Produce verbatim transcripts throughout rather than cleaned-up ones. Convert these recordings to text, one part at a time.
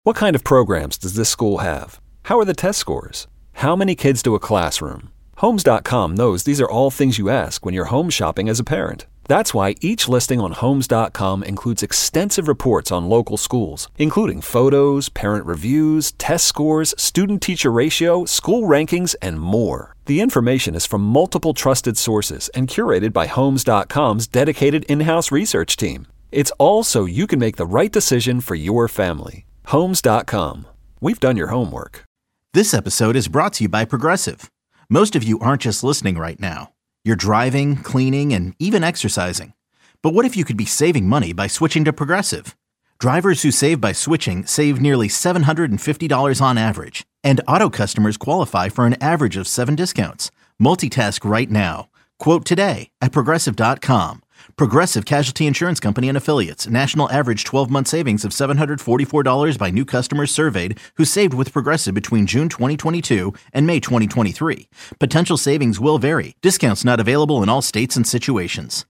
What kind of programs does this school have? How are the test scores? How many kids do a classroom? Homes dot com knows these are all things you ask when you're home shopping as a parent. That's why each listing on Homes dot com includes extensive reports on local schools, including photos, parent reviews, test scores, student-teacher ratio, school rankings, and more. The information is from multiple trusted sources and curated by Homes dot com's dedicated in-house research team. It's all so you can make the right decision for your family. Homes dot com. We've done your homework. This episode is brought to you by Progressive. Most of you aren't just listening right now. You're driving, cleaning, and even exercising. But what if you could be saving money by switching to Progressive? Drivers who save by switching save nearly seven hundred fifty dollars on average. And auto customers qualify for an average of seven discounts. Multitask right now. Quote today at Progressive dot com. Progressive Casualty Insurance Company and Affiliates. National average twelve-month savings of seven hundred forty-four dollars by new customers surveyed who saved with Progressive between June twenty twenty-two and May twenty twenty-three. Potential savings will vary. Discounts not available in all states and situations.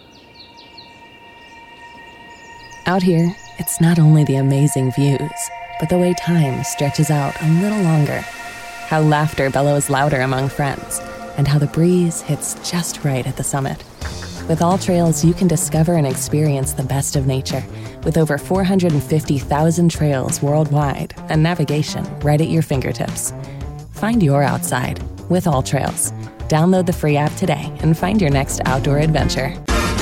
Out here, it's not only the amazing views, but the way time stretches out a little longer. How laughter bellows louder among friends, and how the breeze hits just right at the summit. With All Trails, you can discover and experience the best of nature with over four hundred fifty thousand trails worldwide and navigation right at your fingertips. Find your outside with All Trails. Download the free app today and find your next outdoor adventure.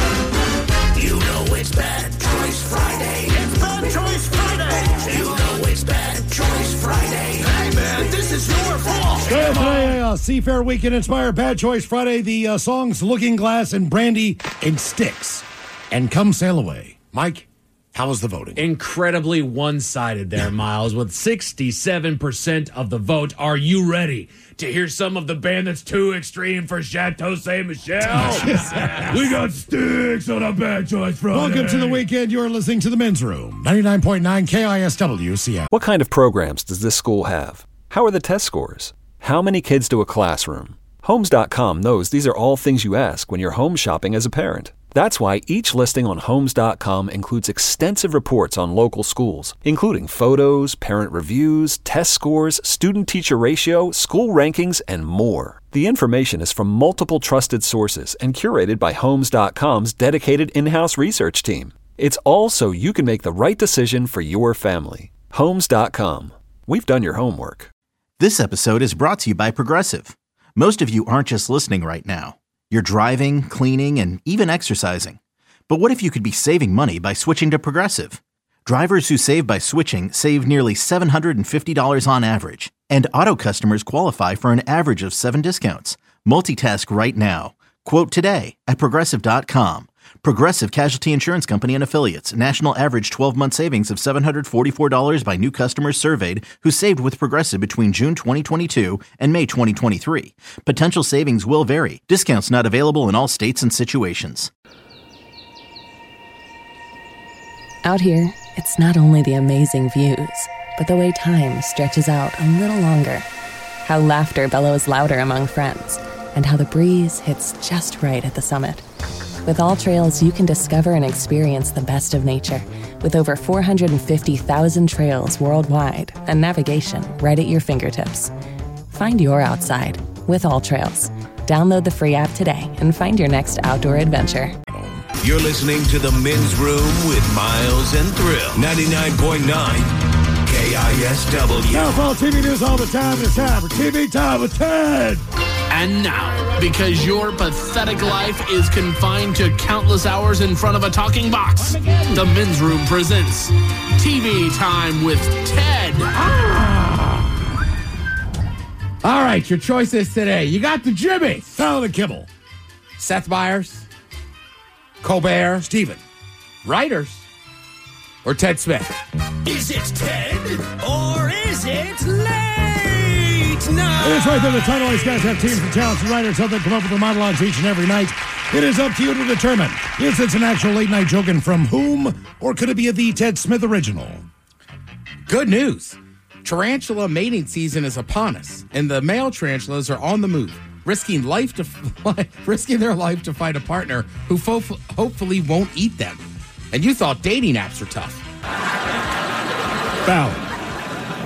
You know it's Bad Choice Friday. It's Bad Choice Friday. You know it's Bad Choice Friday. Hey man, this is your fault. Today, today uh, Seafair Weekend inspired Bad Choice Friday. The uh, songs Looking Glass and Brandy and Sticks and Come Sail Away. Mike, how was the voting? Incredibly one-sided there, Miles, with sixty-seven percent of the vote. Are you ready to hear some of the band that's too extreme for Chateau Saint Michelle? We got Sticks on a Bad Choice Friday. Welcome to the weekend. You're listening to The Men's Room, ninety-nine point nine K I S W Seattle. What kind of programs does this school have? How are the test scores? How many kids do a classroom? Homes dot com knows these are all things you ask when you're home shopping as a parent. That's why each listing on Homes dot com includes extensive reports on local schools, including photos, parent reviews, test scores, student-teacher ratio, school rankings, and more. The information is from multiple trusted sources and curated by Homes dot com's dedicated in-house research team. It's all so you can make the right decision for your family. Homes dot com. We've done your homework. This episode is brought to you by Progressive. Most of you aren't just listening right now. You're driving, cleaning, and even exercising. But what if you could be saving money by switching to Progressive? Drivers who save by switching save nearly seven hundred fifty dollars on average. And auto customers qualify for an average of seven discounts. Multitask right now. Quote today at Progressive dot com. Progressive Casualty Insurance Company and Affiliates. National average twelve-month savings of seven hundred forty-four dollars by new customers surveyed who saved with Progressive between June twenty twenty-two and May twenty twenty-three. Potential savings will vary. Discounts not available in all states and situations. Out here, it's not only the amazing views, but the way time stretches out a little longer. How laughter bellows louder among friends, and how the breeze hits just right at the summit. With All Trails, you can discover and experience the best of nature with over four hundred fifty thousand trails worldwide and navigation right at your fingertips. Find your outside with All Trails. Download the free app today and find your next outdoor adventure. You're listening to The Men's Room with Miles and Thrill. ninety-nine point nine K I S W. Now, follow T V news all the time. It's time for T V Time with Ted. And now, because your pathetic life is confined to countless hours in front of a talking box, The Men's Room presents T V Time with Ted. Ah. All right, your choices today. You got the Jimmy. Tyler the Kibble. Seth Meyers. Colbert. Steven. Writers. Or Ted Smith. Is it Ted or is it late night? It's right there. The title. These guys have teams of talents and writers help them come up with their monologues each and every night. It is up to you to determine if it's an actual late night joke and from whom, or could it be a The Ted Smith original? Good news. Tarantula mating season is upon us, and the male tarantulas are on the move, risking life to risking their life to find a partner who fo- hopefully won't eat them. And you thought dating apps were tough. Foul.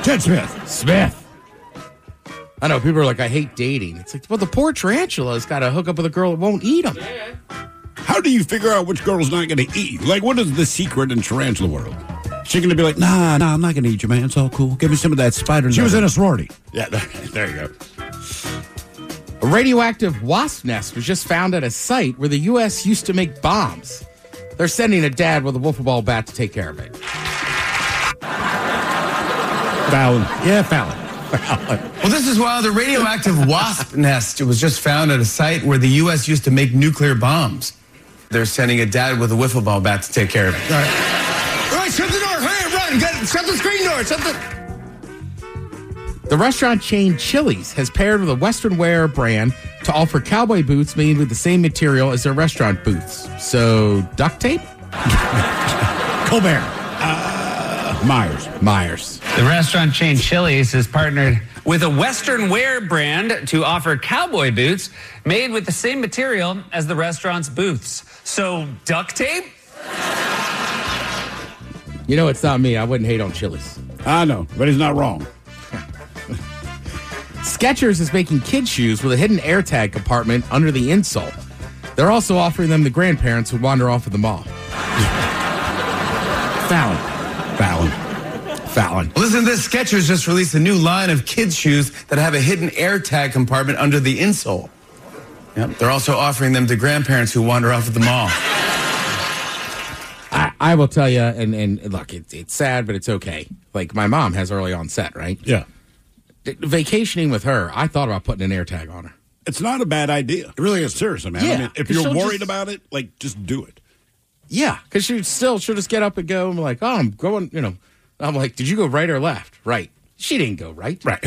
Ted Smith. Smith. I know, people are like, I hate dating. It's like, well, the poor tarantula's got to hook up with a girl that won't eat him. How do you figure out which girl's not going to eat? Like, what is the secret in tarantula world? She going to be like, nah, nah, I'm not going to eat you, man. It's all cool. Give me some of that spider. She was in a sorority. Yeah, there you go. A radioactive wasp nest was just found at a site where the U S used to make bombs. They're sending a dad with a wiffle ball bat to take care of it. Fallon. Yeah, Fallon. Well, this is wild. A radioactive wasp nest was just found at a site where the U S used to make nuclear bombs. They're sending a dad with a wiffle ball bat to take care of it. All right. All right, shut the door. Hurry, run. Get, shut the screen door. Shut the... The restaurant chain Chili's has paired with a Western wear brand to offer cowboy boots made with the same material as their restaurant boots. So, duct tape? Colbert. Uh, Myers. Myers. The restaurant chain Chili's has partnered with a Western wear brand to offer cowboy boots made with the same material as the restaurant's booths. So, duct tape? You know, it's not me. I wouldn't hate on Chili's. I know, but he's not wrong. Skechers is making kids' shoes with a hidden AirTag compartment under the insole. They're also offering them to grandparents who wander off at the mall. Fallon. Fallon. Fallon. Listen to this. Skechers just released a new line of kids' shoes that have a hidden AirTag compartment under the insole. Yep. They're also offering them to grandparents who wander off at the mall. I, I will tell you, and, and look, it, it's sad, but it's okay. Like, my mom has early onset, right? Yeah. Vacationing with her, I thought about putting an AirTag on her. It's not a bad idea. It really is. Seriously, man. Yeah, I mean, if 'cause you're she'll worried just- about it, like, just do it. Yeah, because she still, she'll just get up and go and be like, oh, I'm going, you know. I'm like, did you go right or left? Right. She didn't go right. Right.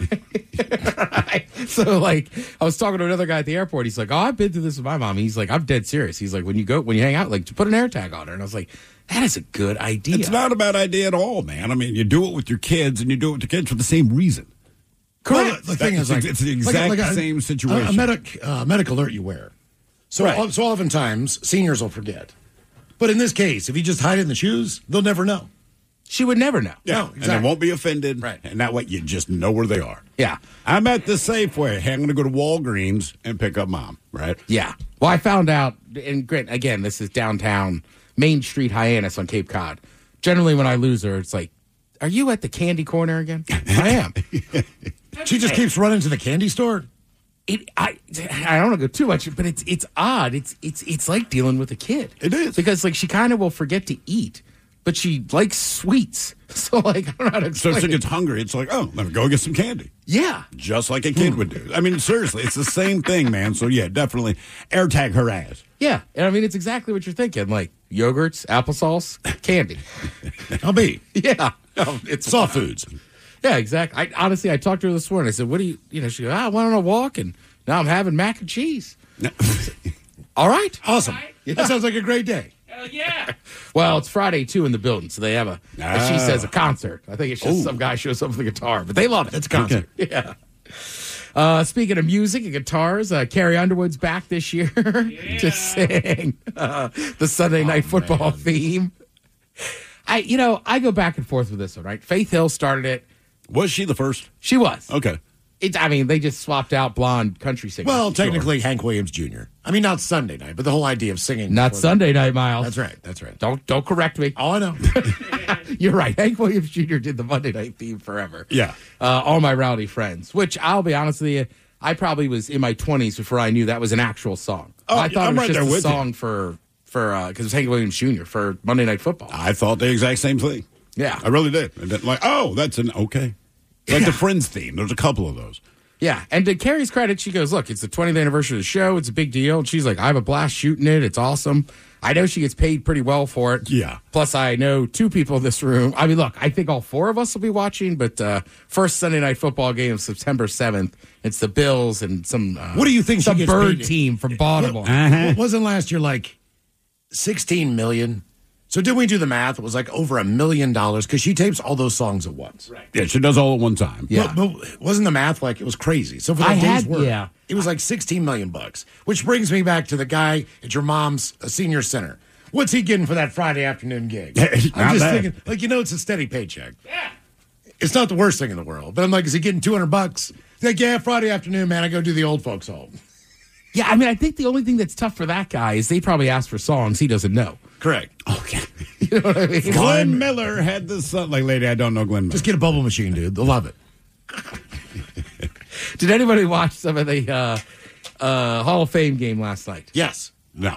Right. So, like, I was talking to another guy at the airport. He's like, oh, I've been through this with my mom. He's like, I'm dead serious. He's like, when you go, when you hang out, like, put an AirTag on her. And I was like, that is a good idea. It's not a bad idea at all, man. I mean, you do it with your kids, and you do it with your kids for the same reason. Correct. Well, the thing that- is, like, it's the like a- exact like a- same situation. A, a medic, uh, medic alert you wear. So, Right. so oftentimes, seniors will forget. But in this case, if you just hide it in the shoes, they'll never know. She would never know. Yeah, No, and exactly. they won't be offended. Right. And that way you just know where they are. Yeah. I'm at the Safeway. Hey, I'm going to go to Walgreens and pick up mom, right? Yeah. Well, I found out, and Grant, again, this is downtown Main Street Hyannis on Cape Cod. Generally, when I lose her, it's like, are you at the candy corner again? I am. She just keeps running to the candy store. It, I, I don't want to go too much, but it's it's odd. It's it's it's like dealing with a kid. It is. Because like she kind of will forget to eat, but she likes sweets. So like I don't know how to So explain if she it. gets hungry, it's like, oh, let me go get some candy. Yeah. Just like a kid would do. I mean, seriously, it's the same thing, man. So, yeah, definitely AirTag her ass. Yeah. And I mean, it's exactly what you're thinking. Like yogurts, applesauce, candy. I'll be. Yeah. No, it's Soft foods. Yeah, exactly. I honestly, I talked to her this morning. I said, what do you, you know, she goes, ah, I went on a walk and now I'm having mac and cheese. All right. Awesome. That sounds like a great day. Hell yeah. Well, it's Friday, too, in the building, so they have a, as she Ah. says, a concert. I think it's just Ooh. some guy shows up with a guitar, but they love it. It's a concert. Yeah. Uh, speaking of music and guitars, uh, Carrie Underwood's back this year to sing uh, the Sunday Night Football theme. I, you know, I go back and forth with this one, right? Faith Hill started it. Was she the first? She was. Okay. It, I mean, they just swapped out blonde country singers. Well, Sure. technically, Hank Williams Junior I mean, not Sunday night, but the whole idea of singing. Not before Sunday night, Miles. That's right. That's right. Don't don't correct me. Oh, I know. You're right. Hank Williams Junior did the Monday night theme forever. Yeah. Uh, All My Rowdy Friends, which I'll be honest with you, I probably was in my twenties before I knew that was an actual song. Oh, I thought I'm it was right just there a with you. song for for because it was Hank Williams Junior for Monday Night Football. I thought the exact same thing. Yeah. I really did. I didn't like, oh, that's an okay. Like the Friends theme. There's a couple of those. Yeah, and to Carrie's credit, she goes, look, it's the twentieth anniversary of the show. It's a big deal. And she's like, I have a blast shooting it. It's awesome. I know she gets paid pretty well for it. Yeah. Plus, I know two people in this room. I mean, look, I think all four of us will be watching, but uh, first Sunday night football game of September seventh. It's the Bills and some uh, What do you think she some gets bird paid? team from Baltimore. What wasn't last year like sixteen million? So did we do the math? It was like over a million dollars because she tapes all those songs at once. Right. Yeah, she does all at one time. Yeah. But, but wasn't the math like it was crazy? So for that I day's had- work, yeah. it was like sixteen million bucks. Which brings me back to the guy at your mom's uh, senior center. What's he getting for that Friday afternoon gig? Not I'm just bad. thinking, like, you know, it's a steady paycheck. Yeah. It's not the worst thing in the world. But I'm like, is he getting two hundred bucks? He's like, yeah, Friday afternoon, man, I go do the old folks home. Yeah, I mean, I think the only thing that's tough for that guy is they probably ask for songs he doesn't know. Correct. Okay. You know what I mean? Glenn Miller had this song. Like, lady, I don't know Glenn Miller. Just get a bubble machine, dude. They'll love it. Did anybody watch some of the uh, uh, Hall of Fame game last night? Yes. No.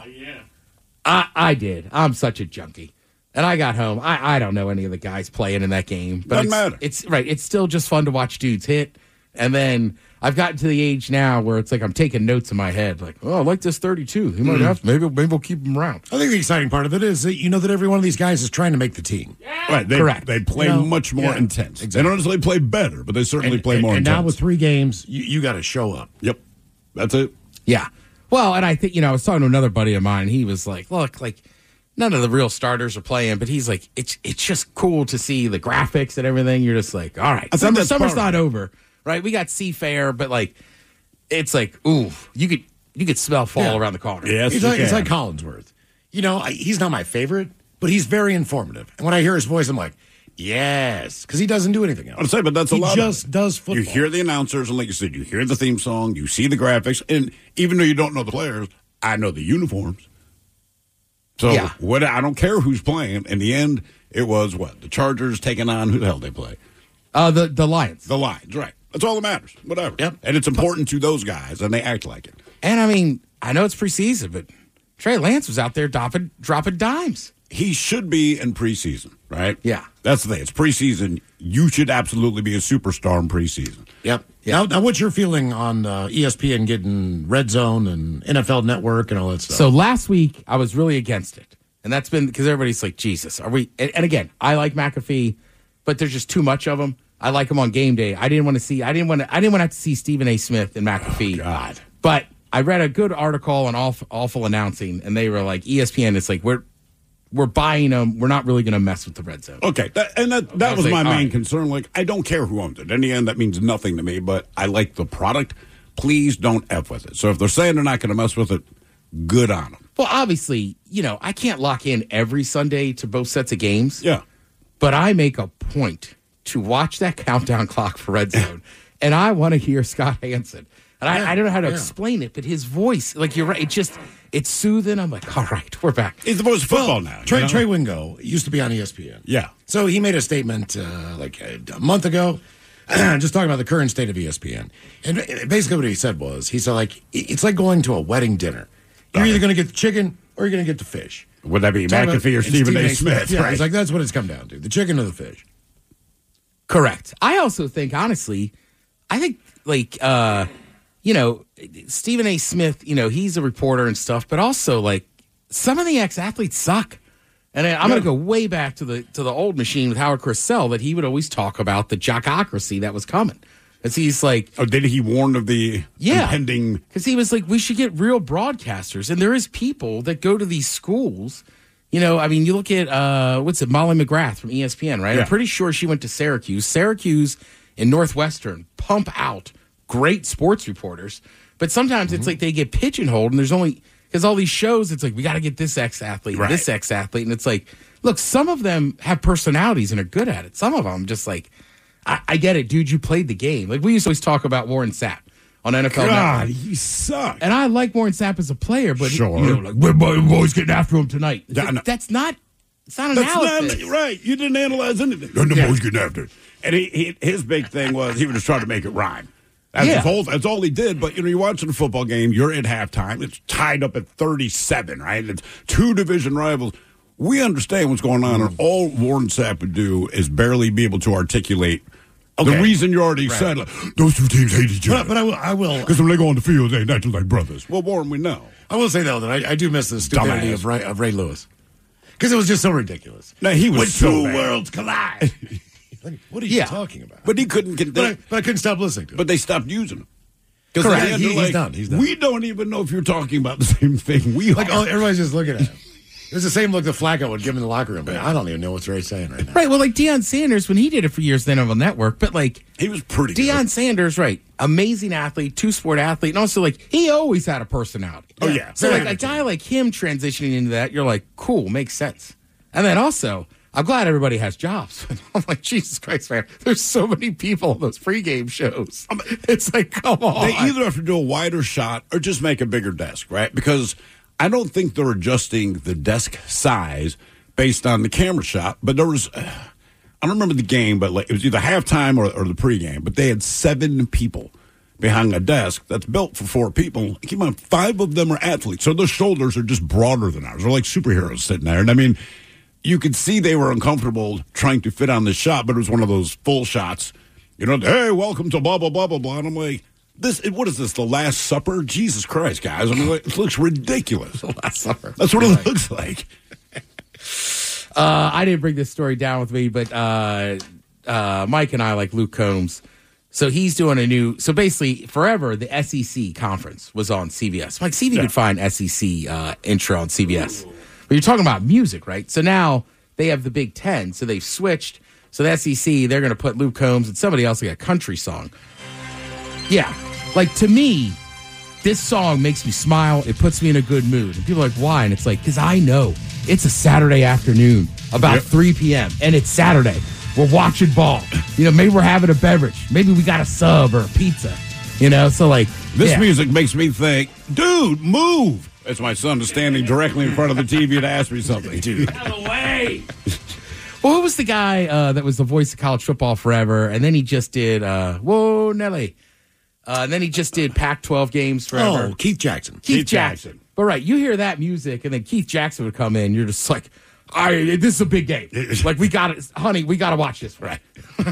I, I did. I'm such a junkie. And I got home. I, I don't know any of the guys playing in that game. But Doesn't it's, matter. It's right. It's still just fun to watch dudes hit. And then I've gotten to the age now where it's like I'm taking notes in my head. Like, oh, I like this thirty-two. He might Mm. have. Maybe, maybe we'll keep him around. I think the exciting part of it is that you know that every one of these guys is trying to make the team. Right. They, Correct. They play You know, much more yeah, intense. exactly. They don't necessarily play better, but they certainly And, play and, more and intense. now with three games, you, you got to show up. Yep. That's it. Yeah. Well, and I think, you know, I was talking to another buddy of mine. He was like, look, like, none of the real starters are playing, but he's like, it's it's just cool to see the graphics and everything. You're just like, all right. I think Summer, that's summer's part not of it. over, right? We got Seafair, but like, it's like, ooh, you could you could smell fall Yeah. around the corner. Yes, He's you like, it's can. like Collinsworth. You know, I, he's not my favorite, but he's very informative. And when I hear his voice, I'm like, yes, because he doesn't do anything else. I would say, but that's a he lot. just of it. does football. You hear the announcers, and like you said, you hear the theme song, you see the graphics, and even though you don't know the players, I know the uniforms. So Yeah. what? I don't care who's playing. In the end, it was what the Chargers taking on who the hell they play. Uh, the the Lions. The Lions, right? That's all that matters. Whatever. Yep. And it's important to those guys, and they act like it. And I mean, I know it's preseason, but Trey Lance was out there dropping dropping dimes. He should be in preseason, right? Yeah. That's the thing. It's preseason. You should absolutely be a superstar in preseason. Yep. Now, now, what's your feeling on uh, E S P N getting Red Zone and N F L Network and all that stuff? So last week, I was really against it. And that's been because everybody's like, Jesus, are we? And, and again, I like McAfee, but there's just too much of them. I like him on game day. I didn't want to see, I didn't want to, I didn't want to have to see Stephen A. Smith and McAfee. Oh, God. But I read a good article on awful, awful announcing, and they were like, E S P N, it's like, we're, we're buying them. We're not really going to mess with the red zone. Okay, that, and that, that I was, was my like, all main right. concern. Like, I don't care who owns it. In the end, that means nothing to me, but I like the product. Please don't F with it. So if they're saying they're not going to mess with it, good on them. Well, obviously, you know, I can't lock in every Sunday to both sets of games. Yeah. But I make a point to watch that countdown clock for Red Zone, and I want to hear Scott Hansen. And I, Yeah, I don't know how to yeah. explain it, but his voice, like you're right, it just, it's soothing. I'm like, all right, we're back. He's the voice of football Well, now. Trey, you know? Trey Wingo used to be on E S P N. Yeah. So he made a statement uh, like a, a month ago, just talking about the current state of E S P N. And basically what he said was, he said, like, it's like going to a wedding dinner. You're either going to get the chicken or you're going to get the fish. Would that be Talking about- McAfee or and Stephen A. Smith? Yeah, right? he's like, that's what it's come down to, the chicken or the fish. Correct. I also think, honestly, I think, like, uh, you know, Stephen A. Smith, you know, he's a reporter and stuff, but also, like, some of the ex-athletes suck. And I- I'm going to go way back to the to the old machine with Howard Cosell, that he would always talk about the jockocracy that was coming. And so he's like, oh, did he warn of the yeah, impending? because he was like, we should get real broadcasters. And there is people that go to these schools. You know, I mean, you look at, uh, what's it, Molly McGrath from E S P N, right? Yeah. I'm pretty sure she went to Syracuse. Syracuse and Northwestern pump out great sports reporters. But sometimes Mm-hmm. it's like they get pigeonholed, and there's only, because all these shows, it's like, we got to get this ex-athlete, Right. and this ex-athlete. And it's like, look, some of them have personalities and are good at it. Some of them just like, I, I get it, dude, you played the game. Like, we used to always talk about Warren Sapp on N F L God, Network. he sucked. And I like Warren Sapp as a player, but Sure. you know, like, we're boys getting after him tonight. It's Yeah, I like, know. that's not, it's not That's analysis. not right. You didn't analyze anything. And the Yeah. boys getting after it. And he, he, his big thing was he was just trying to make it rhyme. That's Yeah. his whole. That's all he did. But you know, you're watching a football game. You're at halftime. It's tied up at thirty-seven. Right. It's two division rivals. We understand what's going on, and all Warren Sapp would do is barely be able to articulate the Okay. reason you already said. Like, those two teams hate each But, other but I will, I will, because when they go on the field, they act like brothers. Well, Warren, we know. I will say though that I, I do miss the stupidity Dumbass. of Ray, of Ray Lewis, because it was just so ridiculous. No, he was when so two bad. worlds collide. Like, what are you Yeah. talking about? But he couldn't. Get But I, but I couldn't stop listening to it. But they stopped using him. Correct. Because He- he's done. He's done. We don't even know if you're talking about the same thing we Like, are. oh, everybody's just looking at him. It was the same look that Flacco would give him in the locker room. But I don't even know what Ray's saying right now. Right. Well, like Deion Sanders, when he did it for years, then on the network, but like He was pretty Deion good. Sanders, right? Amazing athlete, two sport athlete, and also like he always had a personality. Oh, yeah. So Very like a guy like him transitioning into that, you're like, cool, makes sense. And then also I'm glad everybody has jobs. I'm like, Jesus Christ, man. There's so many people on those pregame shows. It's like, come on. They either have to do a wider shot or just make a bigger desk, right? Because I don't think they're adjusting the desk size based on the camera shot. But there was, uh, I don't remember the game, but like, it was either halftime or, or the pregame. But they had seven people behind a desk that's built for four people. Keep in mind, five of them are athletes. So their shoulders are just broader than ours. They're like superheroes sitting there. And I mean, you could see they were uncomfortable trying to fit on this shot, but it was one of those full shots. You know, hey, welcome to blah, blah, blah, blah, blah. And I'm like, this, what is this, the Last Supper? Jesus Christ, guys. I mean, like, it looks ridiculous. The Last Supper. That's what it looks like. uh, I didn't bring this story down with me, but uh, uh, Mike and I like Luke Combs. So he's doing a new, so basically forever, the S E C conference was on C B S. Mike, see if you Yeah. could find S E C uh, intro on C B S. But you're talking about music, right? So now they have the Big Ten, so they've switched. So the S E C, they're going to put Luke Combs and somebody else like a country song. Yeah. Like, to me, this song makes me smile. It puts me in a good mood. And people are like, why? And it's like, because I know it's a Saturday afternoon, about Yep. three p.m., and it's Saturday. We're watching ball. You know, maybe we're having a beverage. Maybe we got a sub or a pizza. You know, so like, This yeah. music makes me think, dude, move. As my son is standing directly in front of the T V to ask me something. Dude. Out of the way. Well, who was the guy uh, that was the voice of college football forever? And then he just did, uh, whoa, Nelly. Uh, and then he just did Pac twelve games forever. Oh, Keith Jackson. Keith, Keith Jackson. Jackson. But right, you hear that music, and then Keith Jackson would come in. You're just like, all right, this is a big game. Like, we got it. Honey, we got to watch this. Right.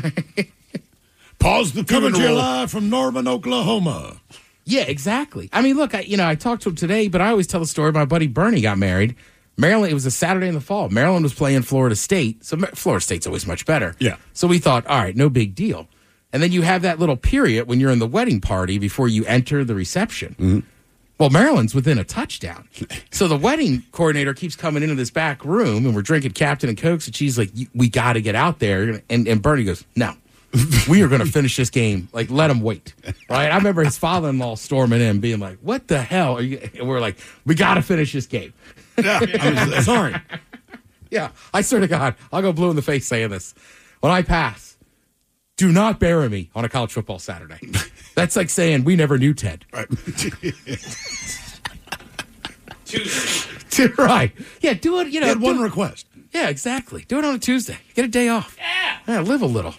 Pause the Coming to you funeral. live from Norman, Oklahoma. Yeah, exactly. I mean, look, I, you know, I talked to him today, but I always tell the story. My buddy Bernie got married. Maryland, it was a Saturday in the fall. Maryland was playing Florida State. So Ma- Florida State's always much better. Yeah. So we thought, all right, no big deal. And then you have that little period when you're in the wedding party before you enter the reception. Mm-hmm. Well, Maryland's within a touchdown. So the wedding coordinator keeps coming into this back room, and we're drinking Captain and Cokes, and she's like, we got to get out there. And, and Bernie goes, no. We are going to finish this game. Like, let him wait. Right? I remember his father-in-law storming in, being like, what the hell? Are you? And we're like, we got to finish this game. Yeah, I'm sorry. Yeah, I swear to God, I'll go blue in the face saying this. When I pass, do not bury me on a college football Saturday. That's like saying we never knew Ted. Right. Right. Yeah, do it, you know. He had one do- request. Yeah, exactly. Do it on a Tuesday. Get a day off. Yeah. Yeah, live a little.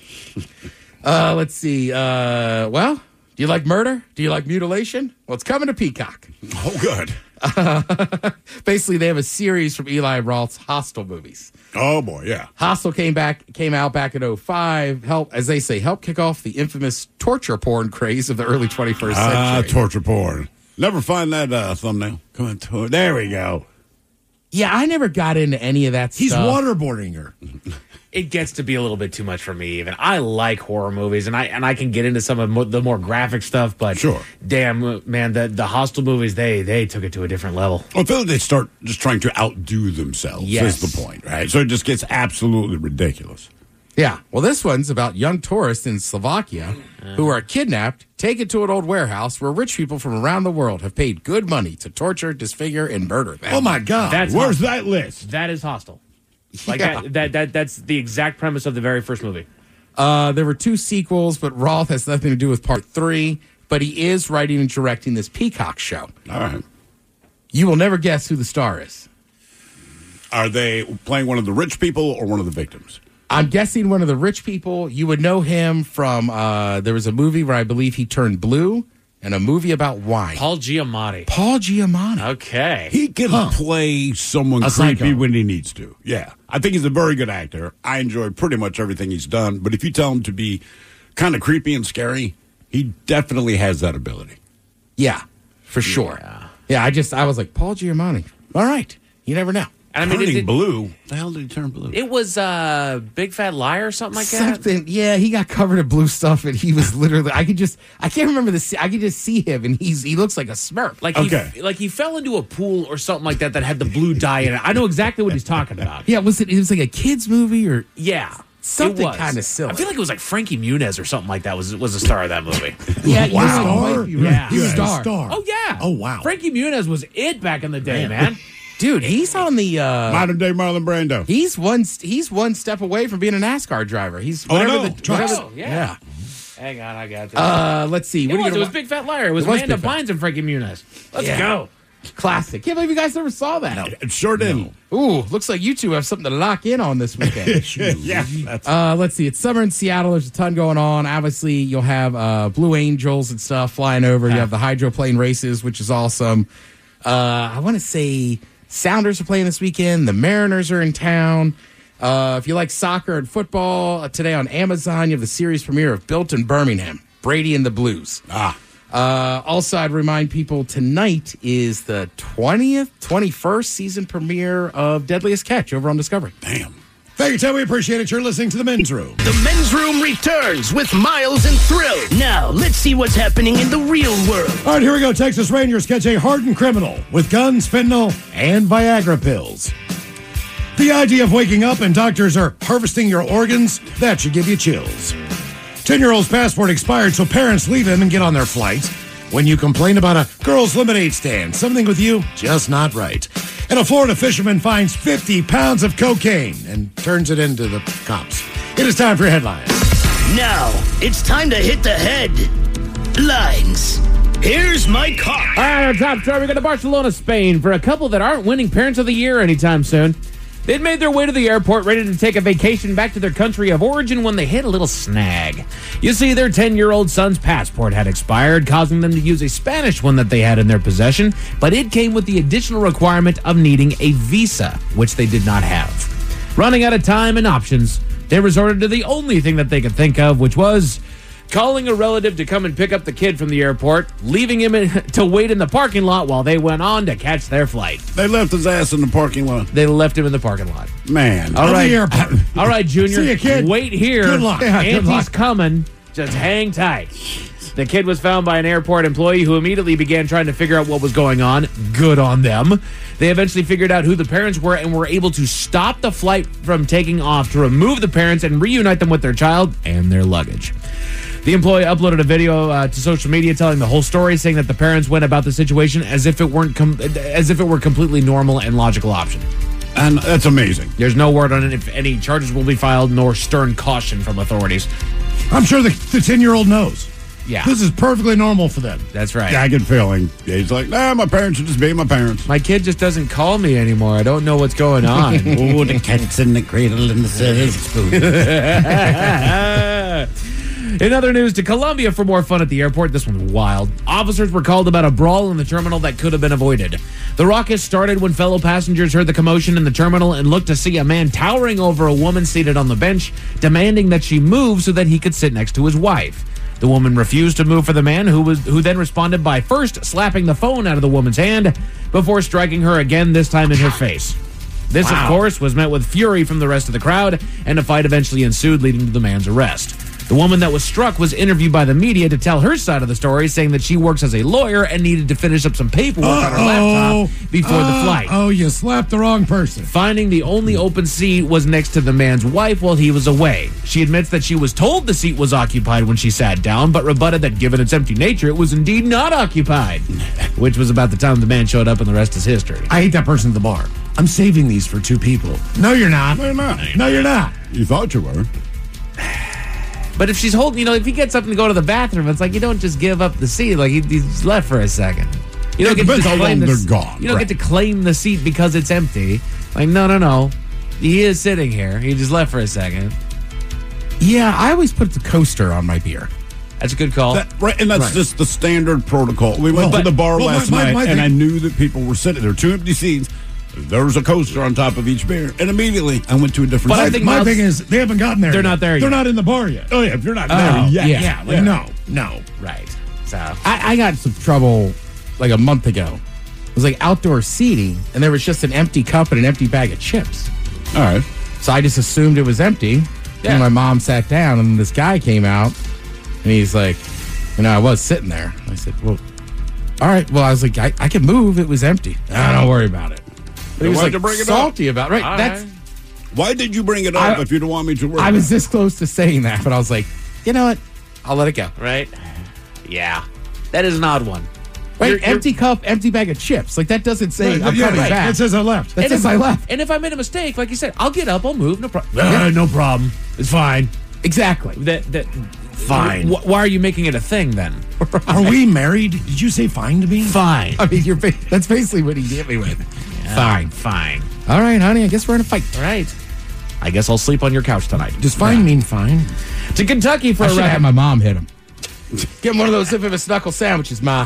Uh, let's see. Uh, well, do you like murder? Do you like mutilation? Well, it's coming to Peacock. Oh, good. Uh, basically, they have a series from Eli Roth's Hostel movies. Oh, boy, yeah. Hostel came back, came out back in oh five. Help, as they say, help kick off the infamous torture porn craze of the early twenty-first Ah, century. torture porn. Never find that uh, thumbnail. Come on, tor- there we go. Yeah, I never got into any of that He's stuff. waterboarding her. It gets to be a little bit too much for me. Even I like horror movies, and I and I can get into some of mo- the more graphic stuff. But Sure. damn, man, the the Hostel movies they they took it to a different level. I feel like they start just trying to outdo themselves. Yes. Is the point, right? So it just gets absolutely ridiculous. Yeah. Well, this one's about young tourists in Slovakia who are kidnapped, taken to an old warehouse where rich people from around the world have paid good money to torture, disfigure, and murder them. Oh, my God. That's Where's Hostel. that list? That is Hostel. Like Yeah. that, that that that's the exact premise of the very first movie. Uh, there were two sequels, but Roth has nothing to do with part three. But he is writing and directing this Peacock show. All right. You will never guess who the star is. Are they playing one of the rich people or one of the victims? I'm guessing one of the rich people. You would know him from, uh, there was a movie where I believe he turned blue and a movie about wine. Paul Giamatti. Paul Giamatti. Okay. He can play someone A creepy psycho. when he needs to. Yeah. I think he's a very good actor. I enjoy pretty much everything he's done. But if you tell him to be kind of creepy and scary, he definitely has that ability. Yeah, for sure. Yeah, I just, I was like, Paul Giamatti. All right. You never know. And I mean, Turning it, it, blue. The hell did he turn blue? it was uh, Big Fat Liar or something like that. Something, yeah, he got covered in blue stuff, and he was literally. I could just, I can't remember the. I could just see him, and he's he looks like a Smurf. Like Okay. he, like he fell into a pool or something like that that had the blue dye in it. I know exactly what he's talking about. Yeah, was it? It was like a kids movie or Yeah, something it was. kind of silly. I feel like it was like Frankie Muniz or something like that was was the star of that movie. yeah, you Wow. might be right. Yeah. He was Yeah, star. star. Oh yeah. Oh, wow. Frankie Muniz was it back in the day, man. Dude, he's on the uh, modern day Marlon Brando. He's one. He's one step away from being a NASCAR driver. He's Oh, whatever no. the Trucks. whatever- Oh, yeah. yeah. Hang on, I got this. Uh, let's see. it What are was, you it gonna was wa- Big Fat Liar. It was, It was Amanda Big Fat- Bynes and Frankie Muniz. Let's Yeah. go. Classic. Can't believe you guys never saw that. It sure didn't. Ooh, looks like you two have something to lock in on this weekend. yeah. That's, Uh, let's see. It's summer in Seattle. There's a ton going on. Obviously, you'll have uh, Blue Angels and stuff flying over. You have the hydroplane races, which is awesome. Uh, I want to say Sounders are playing this weekend. The Mariners are in town. Uh, if you like soccer and football, uh, today on Amazon, you have the series premiere of Built in Birmingham, Brady and the Blues. ah. Uh, also, I'd remind people tonight is the twentieth, twenty-first season premiere of Deadliest Catch over on Discovery. Damn. Thank you, Ted. We appreciate it. You're listening to The Men's Room. The Men's Room returns with Miles and Thrill. Now, let's see what's happening in the real world. All right, here we go. Texas Rangers catch a hardened criminal with guns, fentanyl, and Viagra pills. The idea of waking up and doctors are harvesting your organs, that should give you chills. ten-year-old's passport expired, so parents leave him and get on their flight. When you complain about a girl's lemonade stand, something with you just not right. And a Florida fisherman finds fifty pounds of cocaine and turns it into the cops. It is time for headlines. Now, it's time to hit the headlines. Here's my car. All right, our top story. We go to Barcelona, Spain for a couple that aren't winning Parents of the Year anytime soon. They'd made their way to the airport ready to take a vacation back to their country of origin when they hit a little snag. You see, their ten-year-old son's passport had expired, causing them to use a Spanish one that they had in their possession, but it came with the additional requirement of needing a visa, which they did not have. Running out of time and options, they resorted to the only thing that they could think of, which was calling a relative to come and pick up the kid from the airport, leaving him in, to wait in the parking lot while they went on to catch their flight. They left his ass in the parking lot. They left him in the parking lot. Man. All Of right, the airport. all right, Junior. See you, kid. Wait here. Good luck. Yeah, good Auntie's luck. coming. Just hang tight. The kid was found by an airport employee who immediately began trying to figure out what was going on. Good on them. They eventually figured out who the parents were and were able to stop the flight from taking off to remove the parents and reunite them with their child and their luggage. The employee uploaded a video uh, to social media telling the whole story, saying that the parents went about the situation as if it weren't com- as if it were completely normal and logical option. And that's amazing. There's no word on it if any charges will be filed, nor stern caution from authorities. I'm sure the the ten-year-old knows. Yeah, This is perfectly normal for them. that's right. Yeah, I get feeling. Yeah, he's like, nah, my parents are just being my parents. My kid just doesn't call me anymore. I don't know what's going on. Oh, the cat's in the cradle and the silver spoon. In other news, to Colombia for more fun at the airport. This one's wild. Officers were called about a brawl in the terminal that could have been avoided. The ruckus started when fellow passengers heard the commotion in the terminal and looked to see a man towering over a woman seated on the bench, demanding that she move so that he could sit next to his wife. The woman refused to move for the man, who was who then responded by first slapping the phone out of the woman's hand before striking her again, this time in her face. This, Wow. of course, was met with fury from the rest of the crowd, and a fight eventually ensued, leading to the man's arrest. The woman that was struck was interviewed by the media to tell her side of the story, saying that she works as a lawyer and needed to finish up some paperwork on her laptop before the Uh, flight. Oh, you slapped the wrong person. Finding the only open seat was next to the man's wife while he was away. She admits that she was told the seat was occupied when she sat down, but rebutted that given its empty nature, it was indeed not occupied, which was about the time the man showed up, and the rest is history. I hate that person at the bar. I'm saving these for two people. No, you're not. No, you're not. No, you're not. You thought you were. But if she's holding, you know, if he gets up and go to the bathroom, it's like you don't just give up the seat. Like he, he's left for a second. You don't It get to depends how claim long the, they're gone, You don't right. get to claim the seat because it's empty. Like no, no, no. He is sitting here. He just left for a second. Yeah, I always put the coaster on my beer. That's a good call. That, right, and that's Right. just the standard protocol. We went Well, to the bar well, my- last my- night, my and thing- I knew that people were sitting there, two empty seats. There was a coaster on top of each beer, and immediately I went to a different. But I seat. think My Miles- thing is, they haven't gotten there. They're yet. not there They're yet. not in the bar yet. oh yeah, if you're not Oh, there yet, yeah. Yeah, like no, no. Right. So I, I got some trouble like a month ago. It was like outdoor seating, and there was just an empty cup and an empty bag of chips. all right. So I just assumed it was empty. Yeah. And my mom sat down, and this guy came out, and he's like, you know, I was sitting there. I said, well, all right. Well, I was like, I, I can move. It was empty. Ah, don't worry about it. But he was why'd like you bring it up? salty about it. Right. All That's. right. Why did you bring it up I- if you don't want me to? Work I was this close to saying that, but I was like, you know what? I'll let it go. right. Yeah, that is an odd one. Wait, You're- you're- empty cup, empty bag of chips. Like, that doesn't say Right, I'm yeah, coming right. back. It says I left. That And says if, I left. and if I made a mistake, like you said, I'll get up, I'll move, no problem. Uh, no problem. It's fine. Exactly. That that Fine. Wh- why are you making it a thing then? Are we married? Did you say fine to me? Fine. I mean, you're ba- that's basically what he hit me with. Fine. Fine. All right, honey, I guess we're in a fight. All right. I guess I'll sleep on your couch tonight. Does fine mean fine? To Kentucky for I a should have rather- had my mom hit him. Get him one of those infamous knuckle sandwiches, Ma.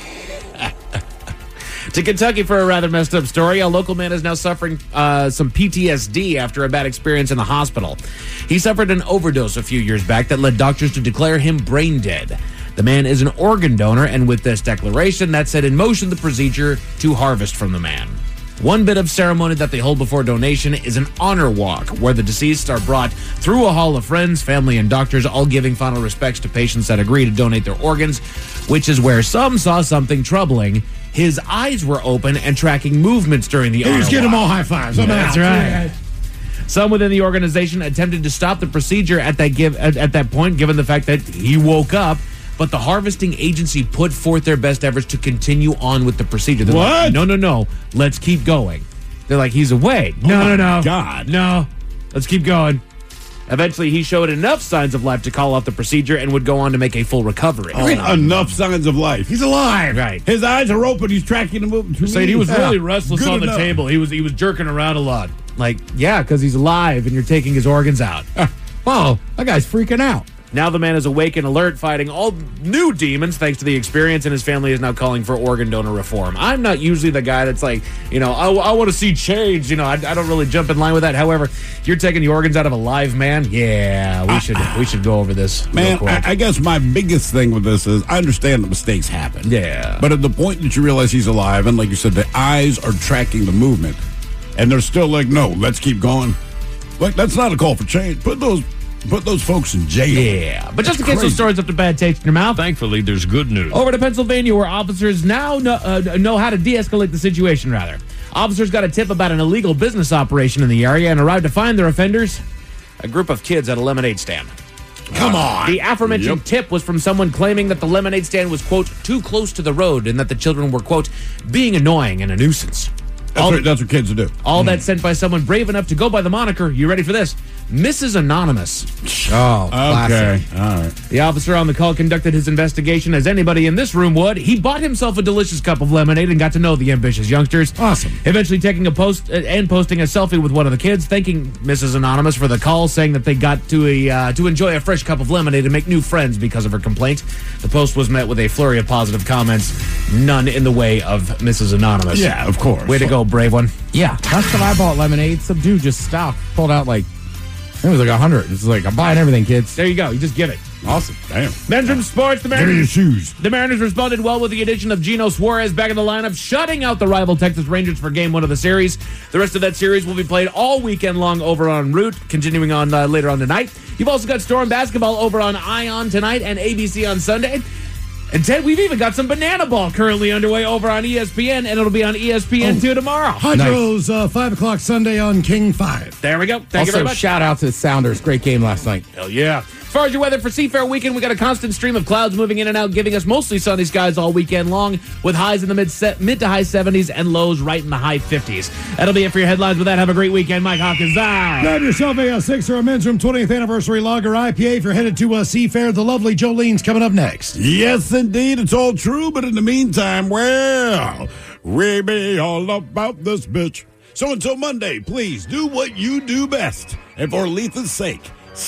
To Kentucky for a rather messed up story. A local man is now suffering uh, some P T S D after a bad experience in the hospital. He suffered an overdose a few years back that led doctors to declare him brain dead. The man is an organ donor, and with this declaration, that set in motion the procedure to harvest from the man. One bit of ceremony that they hold before donation is an honor walk, where the deceased are brought through a hall of friends, family, and doctors, all giving final respects to patients that agree to donate their organs, which is where some saw something troubling. His eyes were open and tracking movements during the honor Just get walk. them all high fives. I'm That's out. right. Some within the organization attempted to stop the procedure at that give at, at that point, given the fact that he woke up. But the harvesting agency put forth their best efforts to continue on with the procedure. They're What? Like, no, no, no. Let's keep going. They're like, he's awake. No, Oh no, my no. God. No. Let's keep going. Eventually, he showed enough signs of life to call off the procedure and would go on to make a full recovery. Enough signs of life. He's alive. Right. His eyes are open. He's tracking the movement. Saying he was Yeah. really restless Good on the enough. table. He was he was jerking around a lot. Like, yeah, because he's alive and you're taking his organs out. Whoa, that guy's freaking out. Now the man is awake and alert, fighting all new demons thanks to the experience, and his family is now calling for organ donor reform. I'm not usually the guy that's like, you know, I, I want to see change. You know, I, I don't really jump in line with that. However, you're taking the organs out of a live man. Yeah, we should we should go over this. real Man, quick. I, I guess my biggest thing with this is I understand that mistakes happen. Yeah. But at the point that you realize he's alive, and like you said, the eyes are tracking the movement, and they're still like, no, let's keep going. Like, that's not a call for change. Put those put those folks in jail. Yeah, but just in case crazy. those stories left a bad taste in your mouth, Thankfully, there's good news. over to Pennsylvania, where officers now know, uh, know how to de-escalate the situation, rather. Officers got a tip about an illegal business operation in the area and arrived to find their offenders, a group of kids at a lemonade stand. Come on. The aforementioned Yep. tip was from someone claiming that the lemonade stand was, quote, too close to the road and that the children were, quote, being annoying and a nuisance. That's, what, that's what kids do. All that sent by someone brave enough to go by the moniker, you ready for this? Missus Anonymous. Oh, Okay. classic. All right. The officer on the call conducted his investigation as anybody in this room would. He bought himself a delicious cup of lemonade and got to know the ambitious youngsters. Awesome. Eventually taking a post uh, and posting a selfie with one of the kids, thanking Missus Anonymous for the call, saying that they got to a uh, to enjoy a fresh cup of lemonade and make new friends because of her complaint. The post was met with a flurry of positive comments, none in the way of Missus Anonymous. Yeah, of course. Way to go, brave one. Yeah, last time I bought lemonade, some dude just stopped, pulled out like, it was like a hundred. It's like, I'm buying everything, kids. There you go. You just give it. Awesome. Damn. Men's Room Sports, the Give me your Mariners. shoes. The Mariners responded well with the addition of Geno Suarez back in the lineup, shutting out the rival Texas Rangers for game one of the series. The rest of that series will be played all weekend long over on Root, continuing on uh, later on tonight. You've also got Storm Basketball over on Ion tonight and A B C on Sunday. And Ted, we've even got some Banana Ball currently underway over on E S P N, and it'll be on E S P N two tomorrow. Hydros, uh, five o'clock Sunday on King five. There we go. Thank you Also, very much. shout out to the Sounders. Great game last night. Hell yeah. As far as your weather for Seafair Weekend, we got a constant stream of clouds moving in and out, giving us mostly sunny skies all weekend long, with highs in the mid se- mid to high seventies and lows right in the high fifties. That'll be it for your headlines. With that, have a great weekend. Mike Hawkins out. Grab yourself a, uh six or a Men's Room twentieth anniversary lager I P A if you're headed to uh, Seafair. The lovely Jolene's coming up next. Yes, indeed. It's all true. But in the meantime, well, we be all about this bitch. So until Monday, please do what you do best. And for Letha's sake,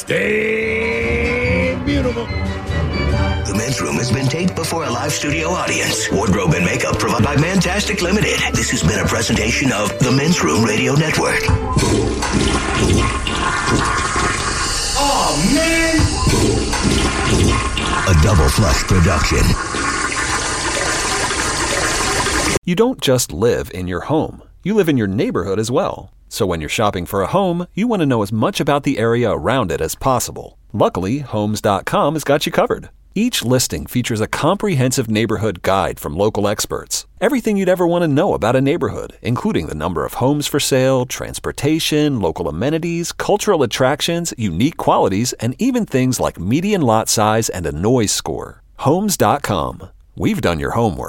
stay beautiful. The Men's Room has been taped before a live studio audience. Wardrobe and makeup provided by Mantastic Limited. This has been a presentation of the Men's Room Radio Network. Oh, man! A Double Flush production. You don't just live in your home. You live in your neighborhood as well. So when you're shopping for a home, you want to know as much about the area around it as possible. Luckily, Homes dot com has got you covered. Each listing features a comprehensive neighborhood guide from local experts. Everything you'd ever want to know about a neighborhood, including the number of homes for sale, transportation, local amenities, cultural attractions, unique qualities, and even things like median lot size and a noise score. Homes dot com. We've done your homework.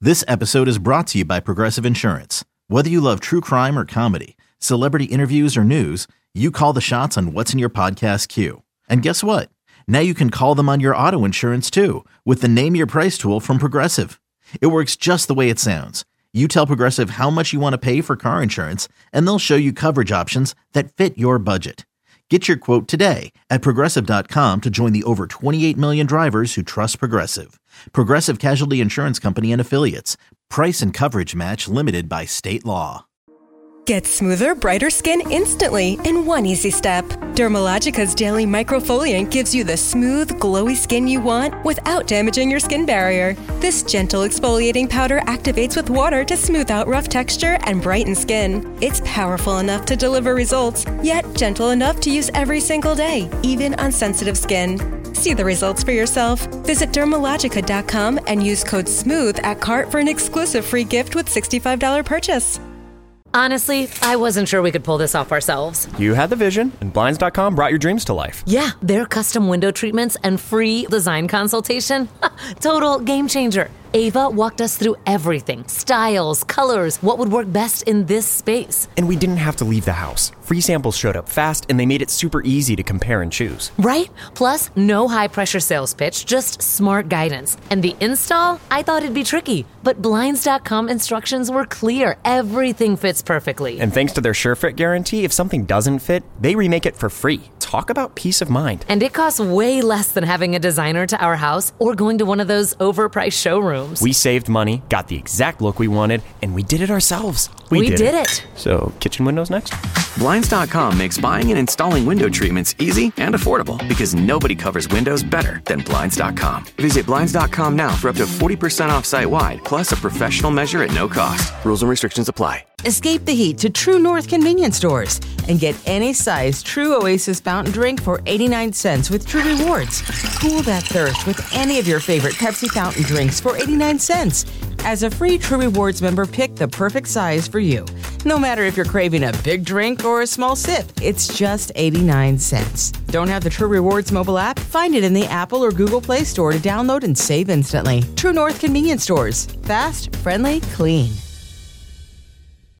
This episode is brought to you by Progressive Insurance. Whether you love true crime or comedy, celebrity interviews or news, you call the shots on what's in your podcast queue. And guess what? Now you can call them on your auto insurance too with the Name Your Price tool from Progressive. It works just the way it sounds. You tell Progressive how much you want to pay for car insurance, and they'll show you coverage options that fit your budget. Get your quote today at Progressive dot com to join the over twenty-eight million drivers who trust Progressive. Progressive Casualty Insurance Company and Affiliates. Price and coverage match limited by state law. Get smoother, brighter skin instantly in one easy step. Dermalogica's Daily Microfoliant gives you the smooth, glowy skin you want without damaging your skin barrier. This gentle exfoliating powder activates with water to smooth out rough texture and brighten skin. It's powerful enough to deliver results, yet gentle enough to use every single day, even on sensitive skin. See the results for yourself. Visit Dermalogica dot com and use code SMOOTH at cart for an exclusive free gift with sixty-five dollars purchase. Honestly, I wasn't sure we could pull this off ourselves. You had the vision, and Blinds dot com brought your dreams to life. Yeah, their custom window treatments and free design consultation. Total game changer. Ava walked us through everything. Styles, colors, what would work best in this space. And we didn't have to leave the house. Free samples showed up fast, and they made it super easy to compare and choose. Right? Plus, no high-pressure sales pitch, just smart guidance. And the install? I thought it'd be tricky. But Blinds dot com instructions were clear. Everything fits perfectly. And thanks to their SureFit guarantee, if something doesn't fit, they remake it for free. Talk about peace of mind. And it costs way less than having a designer to our house or going to one of those overpriced showrooms. We saved money, got the exact look we wanted, and we did it ourselves. We, we did, did it. it. So, kitchen windows next? Blinds dot com makes buying and installing window treatments easy and affordable because nobody covers windows better than Blinds dot com. Visit Blinds dot com now for up to forty percent off site-wide, plus a professional measure at no cost. Rules and restrictions apply. Escape the heat to True North convenience stores and get any size True Oasis fountain drink for eighty-nine cents with True Rewards. Cool that thirst with any of your favorite Pepsi fountain drinks for eighty-nine cents. As a free True Rewards member, pick the perfect size for you. No matter if you're craving a big drink or a small sip, it's just eighty-nine cents. Don't have the True Rewards mobile app? Find it in the Apple or Google Play Store to download and save instantly. True North convenience stores. Fast, friendly, clean.